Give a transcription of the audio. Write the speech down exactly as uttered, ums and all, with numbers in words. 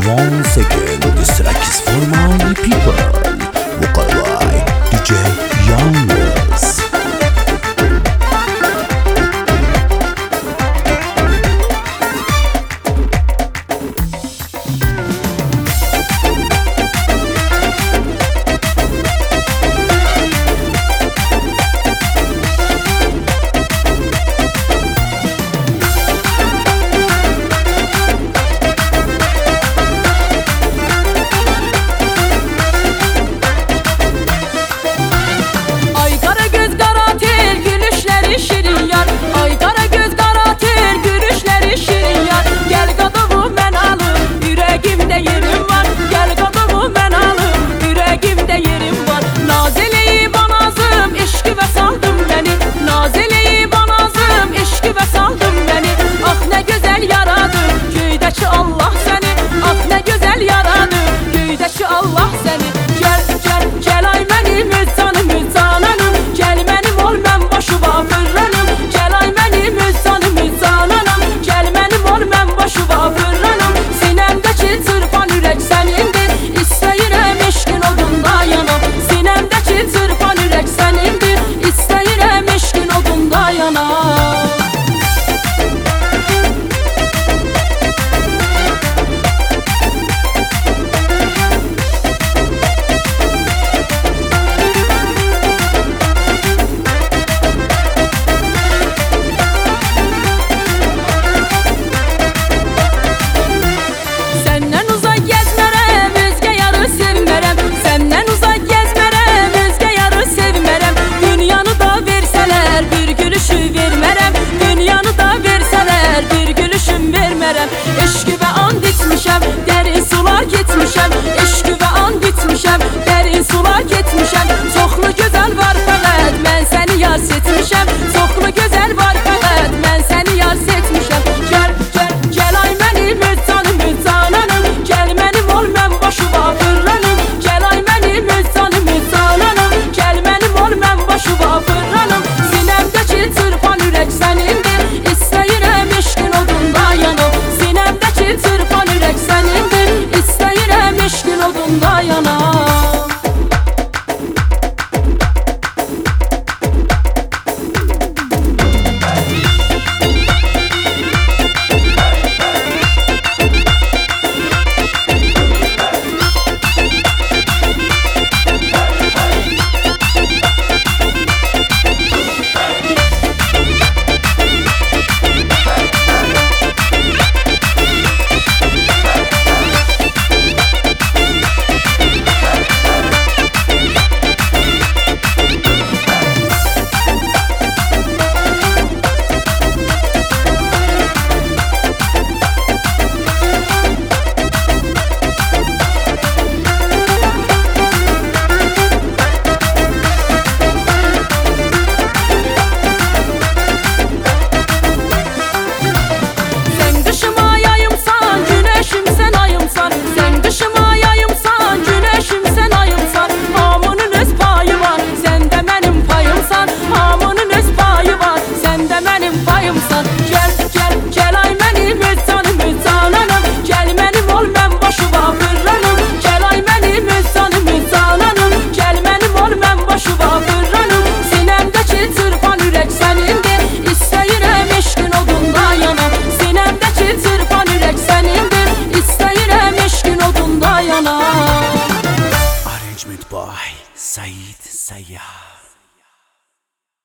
Once again, this track is for my people. Vocal by D J Youngers. Eşki ve and etmişem, derin sular getmişem. Eşki ve and etmişem, derin sular getmişem. Çoxlu gözəl var fəqət, mən səni yar setmişəm. Çoxlu gözəl var fəqət, mən səni yar setmişəm. Gəl, gəl, gəl ay mənim öz canım, öz cananım. Gəl mənim ol, mən başıva fırlanım. Gəl ay mənim öz canım, öz cananım. Gəl mənim ol, mən başıva fırlanım. Sinəmdəki çırpan ürək sənindir. İstəyirəm eşqin odunda yanım. Çırpan ürək sənindir, istəyirəm eşqin odunda yanam. Arrangement by Said Sayyah.